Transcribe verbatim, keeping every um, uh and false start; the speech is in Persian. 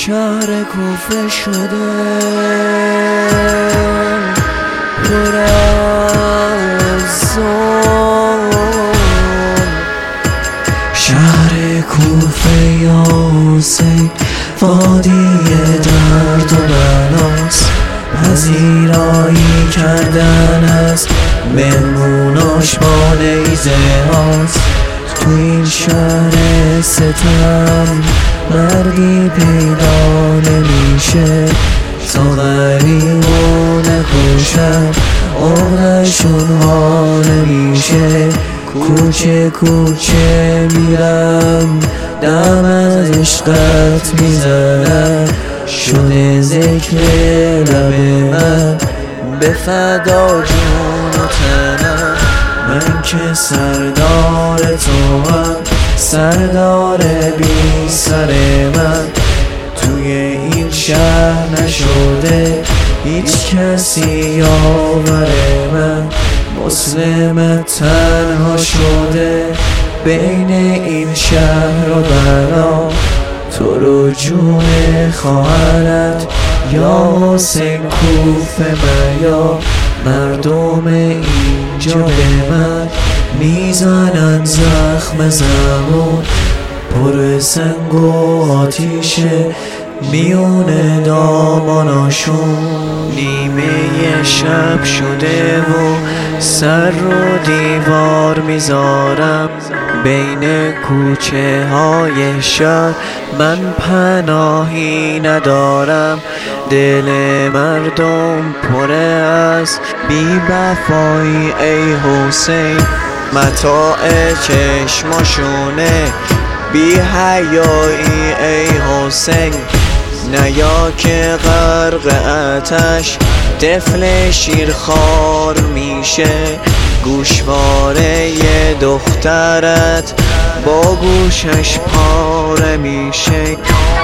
شهر کوفه شده پر از ظلم. شهر کوفه یا حسین وادی درد و بلاست، پذیرایی کردن از مهموناش با نیزه هاست. تو این شهر ستم مردی پیدا نمیشه تا غریبو نکشن، عمرشون ها نمیشه. کوچه کوچه میرم دم از عشقت میزنم، شده ذکر لب من به فدا جون و تنم. من که سردار تو هم سردار بی سر من، توی این شهر نشده هیچ کسی یاور من. مسلم تنها شده بین این شهر و بلا، تو رو جون خواهرت یا حسین کوفه میا. مردم اینجا به من میزنن زخم زبون، پر سنگ و آتیشه میونه داماناشون. نیمه شب شده و سر رو دیوار میذارم بین کوچه های شهر، من پناهی ندارم. دل مردم پر از بی وفایی ای حسین، متاع چشماشونه بی حیایی ای حسین. نیا که غرق آتش طفل شیرخوار میشه، گوشواره ی دخترت با گوشش پاره میشه.